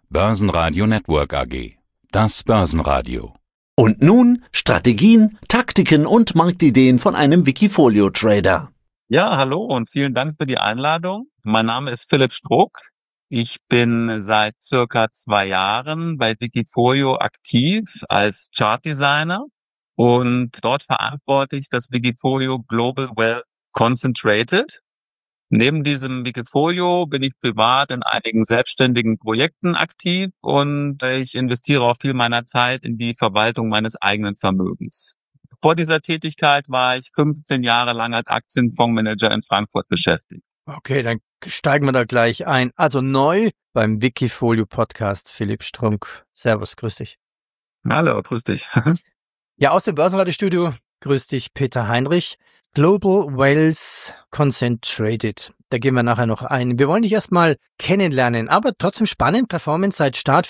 Börsenradio Network AG. Das Börsenradio. Und nun Strategien, Taktiken und Marktideen von einem Wikifolio-Trader. Ja, hallo und vielen Dank für die Einladung. Mein Name ist Philipp Struck. Ich bin seit circa 2 Jahren bei Wikifolio aktiv als Chartdesigner und dort verantworte ich das Wikifolio Global Wealth Concentrated. Neben diesem Wikifolio bin ich privat in einigen selbstständigen Projekten aktiv und ich investiere auch viel meiner Zeit in die Verwaltung meines eigenen Vermögens. Vor dieser Tätigkeit war ich 15 Jahre lang als Aktienfondsmanager in Frankfurt beschäftigt. Okay, dann steigen wir da gleich ein. Also neu beim Wikifolio Podcast, Philipp Strunk. Servus, grüß dich. Hallo, grüß dich. Ja, aus dem Börsenradiostudio, grüß dich, Peter Heinrich. Global Wealth Concentrated. Da gehen wir nachher noch ein. Wir wollen dich erstmal kennenlernen, aber trotzdem spannend. Performance seit Start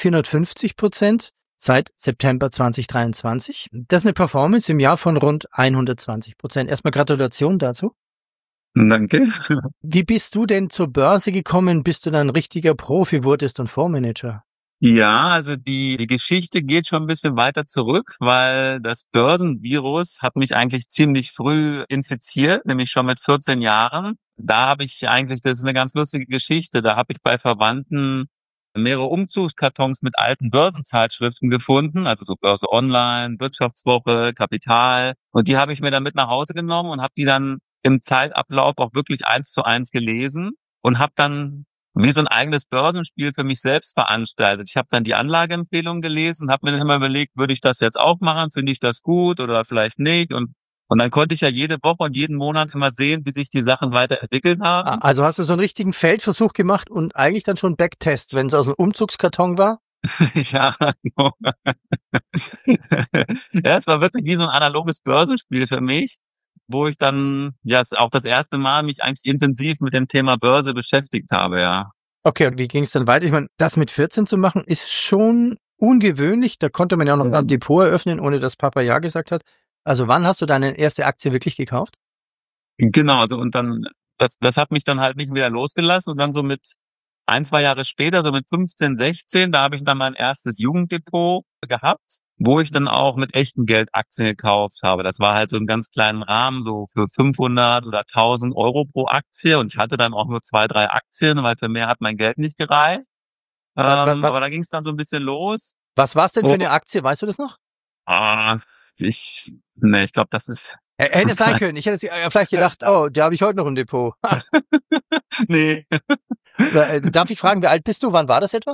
450%, seit September 2023. Das ist eine Performance im Jahr von rund 120%. Erstmal Gratulation dazu. Danke. Wie bist du denn zur Börse gekommen, bis du dann richtiger Profi wurdest und Fondsmanager? Ja, also die Geschichte geht schon ein bisschen weiter zurück, weil das Börsenvirus hat mich eigentlich ziemlich früh infiziert, nämlich schon mit 14 Jahren. Da habe ich eigentlich, das ist eine ganz lustige Geschichte, da habe ich bei Verwandten mehrere Umzugskartons mit alten Börsenzeitschriften gefunden, also so Börse Online, Wirtschaftswoche, Kapital. Und die habe ich mir dann mit nach Hause genommen und habe die dann im Zeitablauf auch wirklich 1:1 gelesen und habe dann wie so ein eigenes Börsenspiel für mich selbst veranstaltet. Ich habe dann die Anlageempfehlungen gelesen, habe mir dann immer überlegt, würde ich das jetzt auch machen, finde ich das gut oder vielleicht nicht. Und dann konnte ich ja jede Woche und jeden Monat immer sehen, wie sich die Sachen weiterentwickelt haben. Also hast du so einen richtigen Feldversuch gemacht und eigentlich dann schon Backtest, wenn es aus einem Umzugskarton war? Ja, so. Ja, es war wirklich wie so ein analoges Börsenspiel für mich, wo ich dann ja auch das erste Mal mich eigentlich intensiv mit dem Thema Börse beschäftigt habe, ja. Okay, und wie ging es dann weiter? Ich meine, das mit 14 zu machen, ist schon ungewöhnlich. Da konnte man ja auch noch ein Depot eröffnen, ohne dass Papa ja gesagt hat. Also wann hast du deine erste Aktie wirklich gekauft? Genau, also und dann, das hat mich dann halt nicht wieder losgelassen und dann so mit 1-2 Jahre später, so mit 15, 16, da habe ich dann mein erstes Jugenddepot gehabt, wo ich dann auch mit echtem Geld Aktien gekauft habe. Das war halt so im ganz kleinen Rahmen, so für 500 oder 1.000 Euro pro Aktie und ich hatte dann auch nur 2, 3 Aktien, weil für mehr hat mein Geld nicht gereicht. Aber da ging es dann so ein bisschen los. Was war es denn für eine Aktie? Weißt du das noch? Ich glaube, das ist... Hätte es sein können. Ich hätte vielleicht gedacht, oh, da habe ich heute noch ein Depot. Nee. Darf ich fragen, wie alt bist du? Wann war das etwa?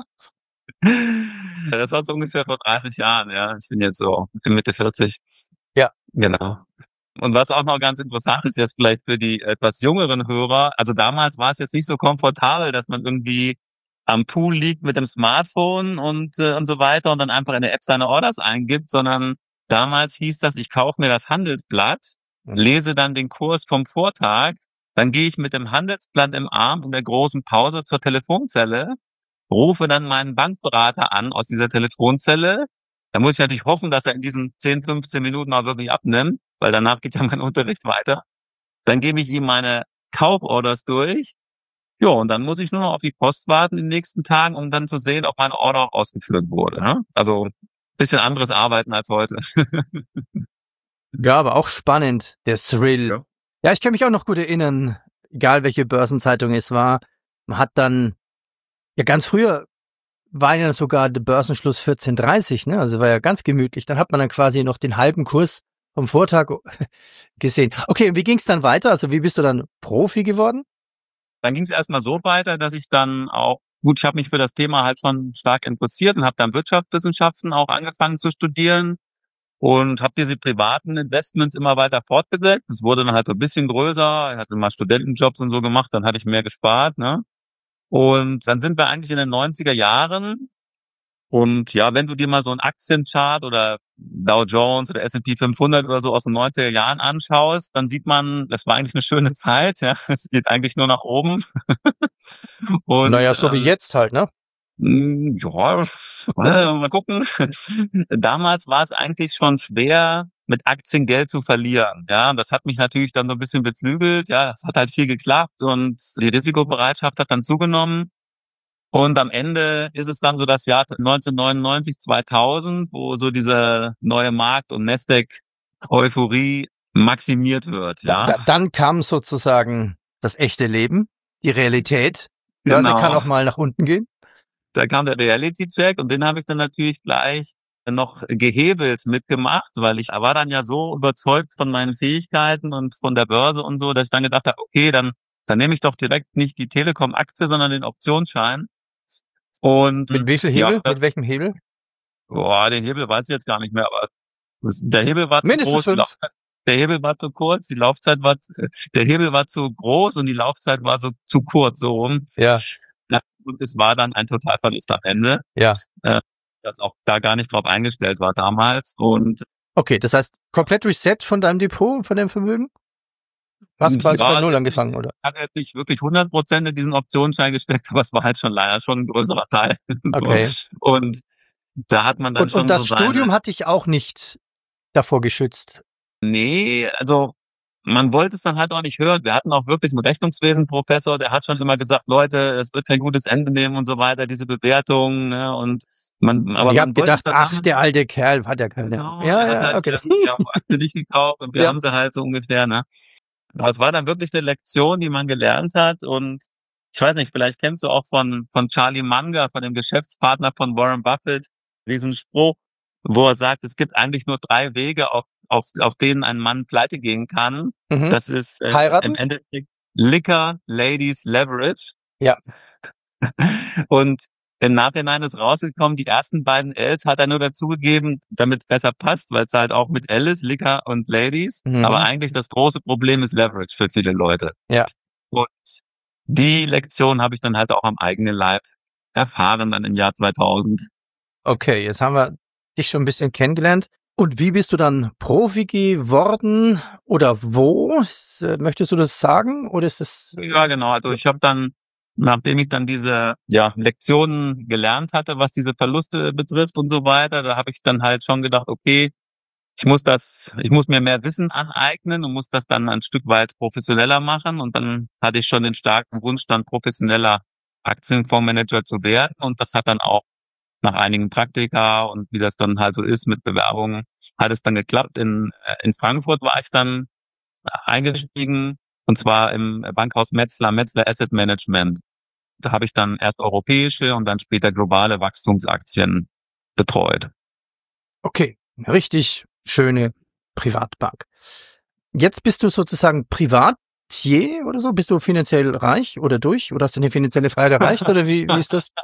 Das war so ungefähr vor 30 Jahren, ja. Ich bin jetzt so Mitte 40. Ja. Genau. Und was auch noch ganz interessant ist jetzt vielleicht für die etwas jüngeren Hörer, also damals war es jetzt nicht so komfortabel, dass man irgendwie am Pool liegt mit dem Smartphone und so weiter und dann einfach in der App seine Orders eingibt, sondern damals hieß das, ich kaufe mir das Handelsblatt, lese dann den Kurs vom Vortag, dann gehe ich mit dem Handelsblatt im Arm in der großen Pause zur Telefonzelle, rufe dann meinen Bankberater an aus dieser Telefonzelle. Da muss ich natürlich hoffen, dass er in diesen 10, 15 Minuten auch wirklich abnimmt, weil danach geht ja mein Unterricht weiter. Dann gebe ich ihm meine Kauforders durch. Ja, und dann muss ich nur noch auf die Post warten in den nächsten Tagen, um dann zu sehen, ob meine Order auch ausgeführt wurde. Ne? Also bisschen anderes Arbeiten als heute. Ja, aber auch spannend, der Thrill. Ja, ich kann mich auch noch gut erinnern, egal welche Börsenzeitung es war. Man hat dann, ja ganz früher war ja sogar der Börsenschluss 14:30, ne? Also war ja ganz gemütlich. Dann hat man dann quasi noch den halben Kurs vom Vortag gesehen. Okay, und wie ging es dann weiter? Also wie bist du dann Profi geworden? Dann ging es erstmal so weiter, dass ich dann auch, gut, ich habe mich für das Thema halt schon stark interessiert und habe dann Wirtschaftswissenschaften auch angefangen zu studieren und habe diese privaten Investments immer weiter fortgesetzt. Es wurde dann halt so ein bisschen größer. Ich hatte mal Studentenjobs und so gemacht, dann hatte ich mehr gespart, ne? Und dann sind wir eigentlich in den 90er Jahren. Und ja, wenn du dir mal so einen Aktienchart oder Dow Jones oder S&P 500 oder so aus den 90er Jahren anschaust, dann sieht man, das war eigentlich eine schöne Zeit. Ja, es geht eigentlich nur nach oben. Und, naja, so wie jetzt halt, ne? Ja, mal gucken. Damals war es eigentlich schon schwer, mit Aktien Geld zu verlieren. Ja, das hat mich natürlich dann so ein bisschen beflügelt. Ja, es hat halt viel geklappt und die Risikobereitschaft hat dann zugenommen. Und am Ende ist es dann so das Jahr 1999, 2000, wo so diese neue Markt- und Nasdaq-Euphorie maximiert wird, ja. Dann kam sozusagen das echte Leben, die Realität. Börse Genau. kann auch mal nach unten gehen. Da kam der Reality-Check und den habe ich dann natürlich gleich noch gehebelt mitgemacht, weil ich war dann ja so überzeugt von meinen Fähigkeiten und von der Börse und so, dass ich dann gedacht habe, okay, dann nehme ich doch direkt nicht die Telekom-Aktie, sondern den Optionsschein. Und Mit wie viel Hebel? ja, Mit welchem Hebel? den Hebel weiß ich jetzt gar nicht mehr, aber der Hebel war zu Mindestens groß, 5. der Hebel war zu kurz, der Hebel war zu groß und die Laufzeit war so zu kurz, so rum. Ja. Ja, und es war dann ein Totalverlust am Ende. Ja. Das auch da gar nicht drauf eingestellt war damals. Und okay, das heißt, komplett Reset von deinem Depot, von deinem Vermögen? Hast quasi bei Null angefangen, oder? Ich hatte jetzt nicht wirklich 100% in diesen Optionsschein gesteckt, aber es war halt leider schon ein größerer Teil. Okay. Und da hat man dann schon und das so Studium hat dich auch nicht davor geschützt? Nee, also man wollte es dann halt auch nicht hören. Wir hatten auch wirklich einen Rechnungswesen-Professor, der hat schon immer gesagt, Leute, es wird kein gutes Ende nehmen und so weiter, diese Bewertungen, ne, und ich habe gedacht, ach, der alte Kerl hat ja keine. Genau, Ja, okay. Die Aktie nicht gekauft und wir haben sie halt so ungefähr, ne. Aber es war dann wirklich eine Lektion, die man gelernt hat, und ich weiß nicht, vielleicht kennst du auch von Charlie Munger, von dem Geschäftspartner von Warren Buffett, diesen Spruch, wo er sagt, es gibt eigentlich nur 3 Wege, auf denen ein Mann pleite gehen kann. Mhm. Das ist heiraten? im Endeffekt Liquor, Ladies, Leverage. Ja. Und im Nachhinein ist rausgekommen, die ersten beiden Ls hat er nur dazugegeben, damit es besser passt, weil es halt auch mit L ist, Liquor und Ladies. Mhm. Aber eigentlich das große Problem ist Leverage für viele Leute. Ja. Und die Lektion habe ich dann halt auch am eigenen Leib erfahren dann im Jahr 2000. Okay, jetzt haben wir dich schon ein bisschen kennengelernt. Und wie bist du dann Profi geworden oder wo? Möchtest du das sagen oder ist das? Ja, genau. Also ich habe dann, nachdem ich dann diese Lektionen gelernt hatte, was diese Verluste betrifft und so weiter, da habe ich dann halt schon gedacht, okay, ich muss mir mehr Wissen aneignen und muss das dann ein Stück weit professioneller machen. Und dann hatte ich schon den starken Wunsch, dann professioneller Aktienfondsmanager zu werden. Und das hat dann auch nach einigen Praktika und wie das dann halt so ist mit Bewerbungen, hat es dann geklappt. In Frankfurt war ich dann eingestiegen, und zwar im Bankhaus Metzler Asset Management. Da habe ich dann erst europäische und dann später globale Wachstumsaktien betreut. Okay, eine richtig schöne Privatbank. Jetzt bist du sozusagen Privatier oder so? Bist du finanziell reich oder durch? Oder hast du eine finanzielle Freiheit erreicht? Oder wie ist das?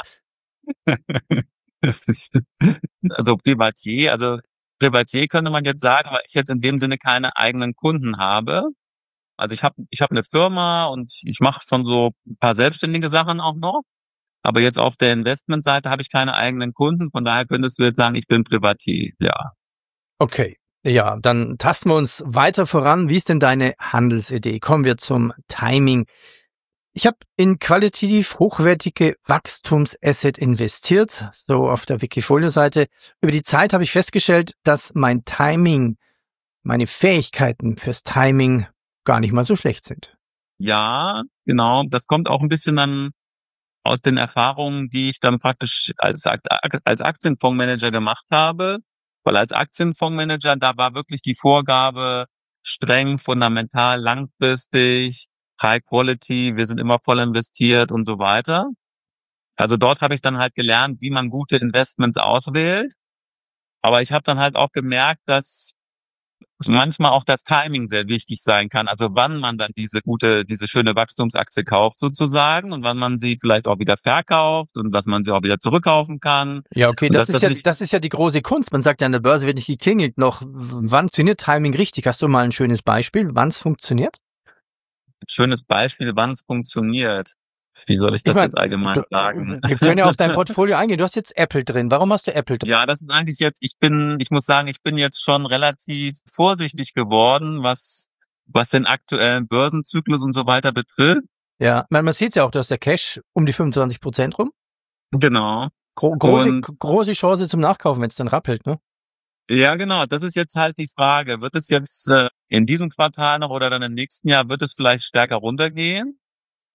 Also Privatier könnte man jetzt sagen, weil ich jetzt in dem Sinne keine eigenen Kunden habe. Also ich habe eine Firma und ich mache schon so ein paar selbstständige Sachen auch noch. Aber jetzt auf der Investmentseite habe ich keine eigenen Kunden. Von daher könntest du jetzt sagen, ich bin Privatier, ja. Okay, ja, dann tasten wir uns weiter voran. Wie ist denn deine Handelsidee? Kommen wir zum Timing. Ich habe in qualitativ hochwertige Wachstumsasset investiert, so auf der Wikifolio-Seite. Über die Zeit habe ich festgestellt, dass mein Timing, meine Fähigkeiten fürs Timing gar nicht mal so schlecht sind. Ja, genau. Das kommt auch ein bisschen dann aus den Erfahrungen, die ich dann praktisch als Aktienfondsmanager gemacht habe. Weil als Aktienfondsmanager, da war wirklich die Vorgabe streng, fundamental, langfristig, High Quality, wir sind immer voll investiert und so weiter. Also dort habe ich dann halt gelernt, wie man gute Investments auswählt. Aber ich habe dann halt auch gemerkt, dass manchmal auch das Timing sehr wichtig sein kann. Also wann man dann diese schöne Wachstumsaktie kauft sozusagen und wann man sie vielleicht auch wieder verkauft und dass man sie auch wieder zurückkaufen kann. Ja, okay, das ist ja die große Kunst. Man sagt ja, an der Börse wird nicht geklingelt noch. Wann funktioniert Timing richtig? Hast du mal ein schönes Beispiel, wann es funktioniert? Schönes Beispiel, wann es funktioniert. Wie soll ich das jetzt allgemein sagen? Wir können ja auf dein Portfolio eingehen. Du hast jetzt Apple drin. Warum hast du Apple drin? Ja, das ist eigentlich jetzt, ich muss sagen, ich bin jetzt schon relativ vorsichtig geworden, was den aktuellen Börsenzyklus und so weiter betrifft. Ja, man sieht ja auch, du hast der Cash um die 25% rum. Genau. Große Chance zum Nachkaufen, wenn es dann rappelt, ne? Ja, genau. Das ist jetzt halt die Frage. Wird es jetzt in diesem Quartal noch oder dann im nächsten Jahr, wird es vielleicht stärker runtergehen?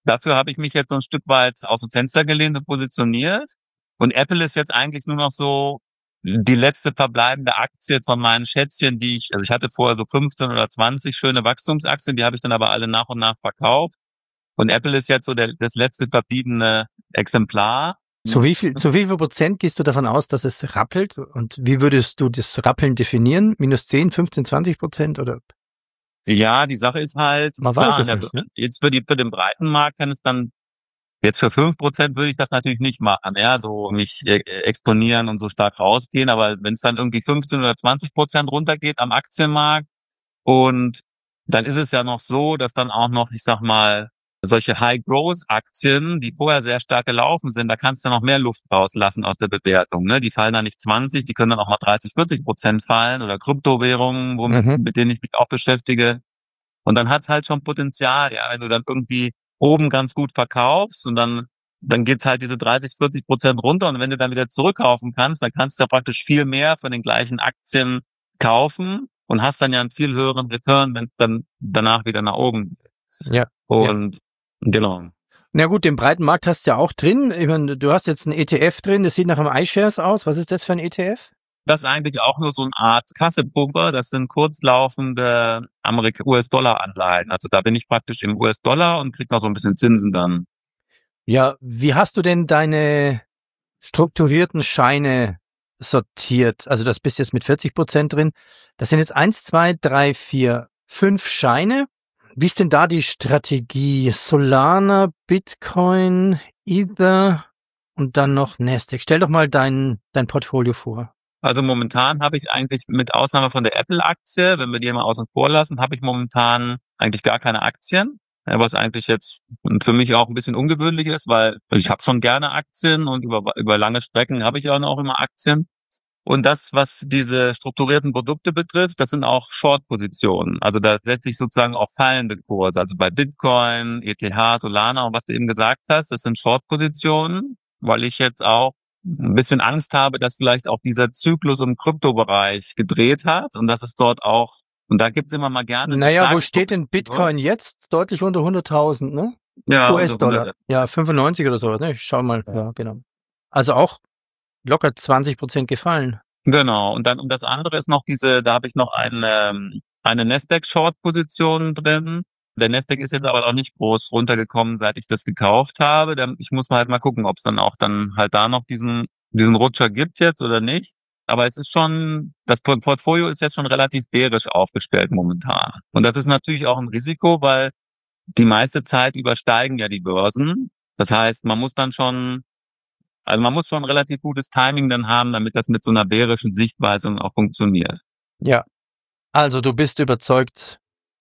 dafür habe ich mich jetzt so ein Stück weit aus dem Fenster gelehnt und positioniert. Und Apple ist jetzt eigentlich nur noch so die letzte verbleibende Aktie von meinen Schätzchen, also ich hatte vorher so 15 oder 20 schöne Wachstumsaktien, die habe ich dann aber alle nach und nach verkauft. Und Apple ist jetzt so das letzte verbliebene Exemplar. Zu wie viel Prozent gehst du davon aus, dass es rappelt? Und wie würdest du das Rappeln definieren? Minus 10, 15, 20% oder? Ja, die Sache ist halt, Man weiß es nicht, ne? Jetzt für den breiten Markt kann es dann, jetzt für 5% würde ich das natürlich nicht machen, ja, so mich exponieren und so stark rausgehen, aber wenn es dann irgendwie 15 oder 20% runtergeht am Aktienmarkt und dann ist es ja noch so, dass dann auch noch, ich sag mal, solche High-Growth-Aktien, die vorher sehr stark gelaufen sind, da kannst du noch mehr Luft rauslassen aus der Bewertung, ne? Die fallen dann nicht 20, die können dann auch mal 30, 40% fallen oder Kryptowährungen, mit denen ich mich auch beschäftige. Und dann hat's halt schon Potenzial, ja, wenn du dann irgendwie oben ganz gut verkaufst und dann geht's halt diese 30, 40% runter und wenn du dann wieder zurückkaufen kannst, dann kannst du ja praktisch viel mehr von den gleichen Aktien kaufen und hast dann ja einen viel höheren Return, wenn es dann danach wieder nach oben geht. Ja. Und genau. Na gut, den breiten Markt hast du ja auch drin. Ich meine, du hast jetzt einen ETF drin, das sieht nach einem iShares aus. Was ist das für ein ETF? Das ist eigentlich auch nur so eine Art Kassepuffer. Das sind kurzlaufende US-Dollar-Anleihen. Also da bin ich praktisch im US-Dollar und krieg noch so ein bisschen Zinsen dann. Ja, wie hast du denn deine strukturierten Scheine sortiert? Also das bist jetzt mit 40% drin. Das sind jetzt 1, 2, 3, 4, 5 Scheine. Wie ist denn da die Strategie? Solana, Bitcoin, Ether und dann noch Nasdaq. Stell doch mal dein Portfolio vor. Also momentan habe ich eigentlich mit Ausnahme von der Apple-Aktie, wenn wir die mal außen vor lassen, habe ich momentan eigentlich gar keine Aktien. Was eigentlich jetzt für mich auch ein bisschen ungewöhnlich ist, weil ich habe schon gerne Aktien und über lange Strecken habe ich auch immer Aktien. Und das, was diese strukturierten Produkte betrifft, das sind auch Short-Positionen. Also da setze ich sozusagen auf fallende Kurse. Also bei Bitcoin, ETH, Solana und was du eben gesagt hast, das sind Short-Positionen, weil ich jetzt auch ein bisschen Angst habe, dass vielleicht auch dieser Zyklus im Kryptobereich gedreht hat und dass es dort auch, und da gibt's immer mal gerne... Naja, wo steht denn Bitcoin jetzt? Deutlich unter 100.000, ne? Ja, US-Dollar. Ja, 95 oder sowas, ne? Ich schau mal. Ja, genau. Also auch locker 20% gefallen. Genau. Und das andere ist noch da habe ich noch eine Nasdaq-Short-Position drin. Der Nasdaq ist jetzt aber noch nicht groß runtergekommen, seit ich das gekauft habe. Ich muss mal halt mal gucken, ob es dann halt da noch diesen Rutscher gibt jetzt oder nicht. Aber es ist schon, das Portfolio ist jetzt schon relativ bärisch aufgestellt momentan. Und das ist natürlich auch ein Risiko, weil die meiste Zeit übersteigen ja die Börsen. Das heißt, man muss schon relativ gutes Timing dann haben, damit das mit so einer bärischen Sichtweise auch funktioniert. Ja. Also du bist überzeugt,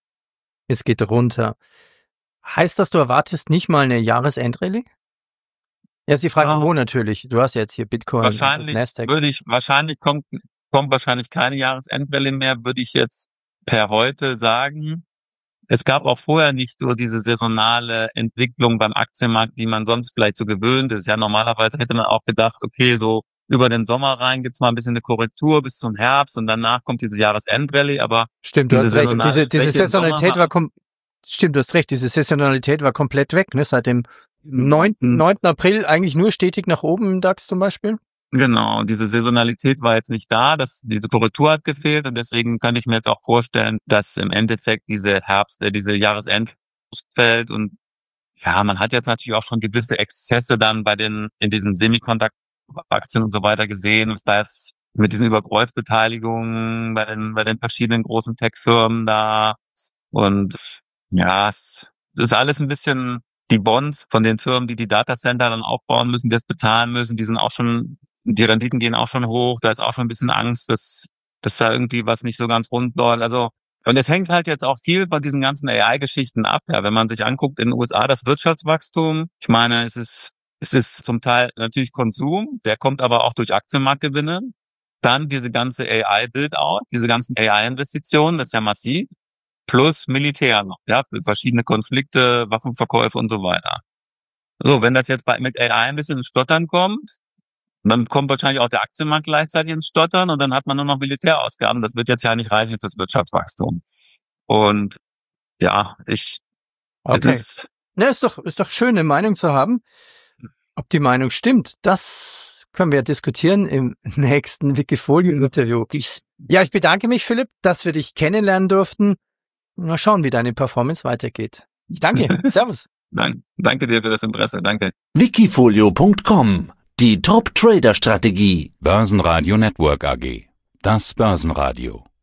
es geht runter. Heißt das, du erwartest nicht mal eine Jahresendrallye? Jetzt die Frage, wo natürlich? Du hast ja jetzt hier Bitcoin, Nasdaq. Wahrscheinlich kommt wahrscheinlich keine Jahresendrallye mehr, würde ich jetzt per heute sagen. Es gab auch vorher nicht so diese saisonale Entwicklung beim Aktienmarkt, die man sonst vielleicht so gewöhnt ist. Ja, normalerweise hätte man auch gedacht, okay, so über den Sommer rein gibt's mal ein bisschen eine Korrektur bis zum Herbst und danach kommt diese Jahresendrallye, aber stimmt, du hast recht. Diese Saisonalität stimmt, du hast recht, diese Saisonalität war komplett weg, ne? Seit dem 9. April eigentlich nur stetig nach oben im DAX zum Beispiel. Genau, diese Saisonalität war jetzt nicht da, diese Korrektur hat gefehlt und deswegen kann ich mir jetzt auch vorstellen, dass im Endeffekt diese Jahresend fällt und ja, man hat jetzt natürlich auch schon gewisse Exzesse dann in diesen Semiconductor-Aktien und so weiter gesehen, was da jetzt mit diesen Überkreuzbeteiligungen bei den verschiedenen großen Tech-Firmen da und ja, es ist alles ein bisschen die Bonds von den Firmen, die Datacenter dann aufbauen müssen, die das bezahlen müssen, die Renditen gehen auch schon hoch, da ist auch schon ein bisschen Angst, dass da irgendwie was nicht so ganz rund läuft. Also, und es hängt halt jetzt auch viel von diesen ganzen AI-Geschichten ab. Ja, wenn man sich anguckt in den USA das Wirtschaftswachstum, ich meine, es ist zum Teil natürlich Konsum, der kommt aber auch durch Aktienmarktgewinne. Dann diese ganze AI-Build-out, diese ganzen AI-Investitionen, das ist ja massiv. Plus Militär noch, ja, für verschiedene Konflikte, Waffenverkäufe und so weiter. So, wenn das jetzt mit AI ein bisschen ins Stottern kommt, dann kommt wahrscheinlich auch der Aktienmarkt gleichzeitig ins Stottern und dann hat man nur noch Militärausgaben. Das wird jetzt ja nicht reichen fürs Wirtschaftswachstum. Und ja, es Na, ist doch schön, eine Meinung zu haben. Ob die Meinung stimmt, das können wir diskutieren im nächsten Wikifolio-Interview. Ja, ich bedanke mich, Philipp, dass wir dich kennenlernen durften. Mal schauen, wie deine Performance weitergeht. Ich danke. Servus. Danke dir für das Interesse. Danke. Wikifolio.com, die Top-Trader-Strategie. Börsenradio Network AG. Das Börsenradio.